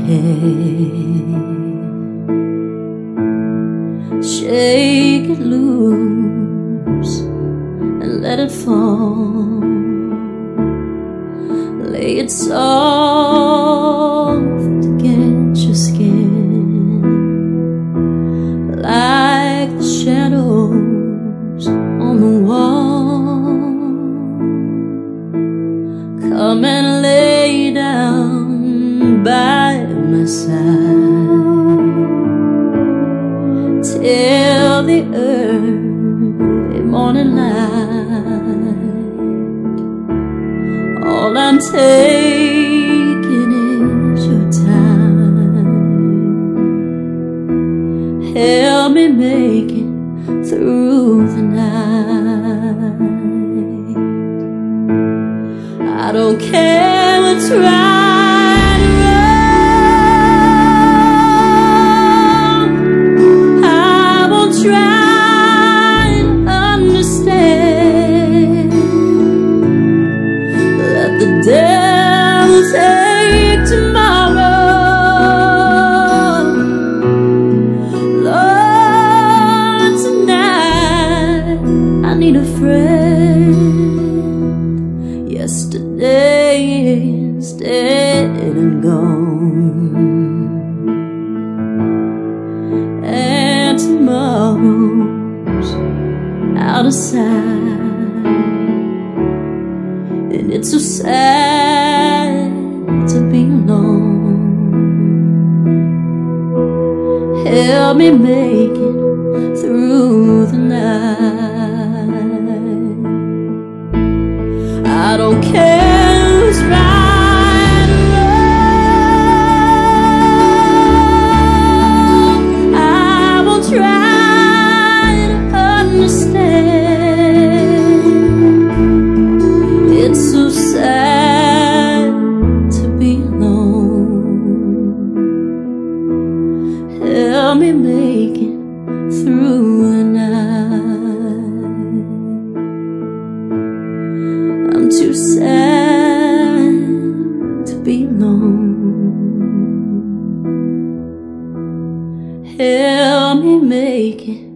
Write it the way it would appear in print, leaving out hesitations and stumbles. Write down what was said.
head, shake it loose and let it fall. Lay it soft against your skin, like the shadows on the wall. Come and lay down by my side till the early morning light. All I'm taking is your time. Help me make it through the night. I don't care what's right or wrong. I won't try to understand. Let the devil take tomorrow. Lord, tonight I need a friend. Yesterday is dead and gone, and tomorrow's out of sight. And it's so sad to be alone. Help me make it through the night. I don't care who's right or wrong. I will try to understand. It's so sad to be alone. Help me make it through the night. I'm too sad to be alone. Help me make it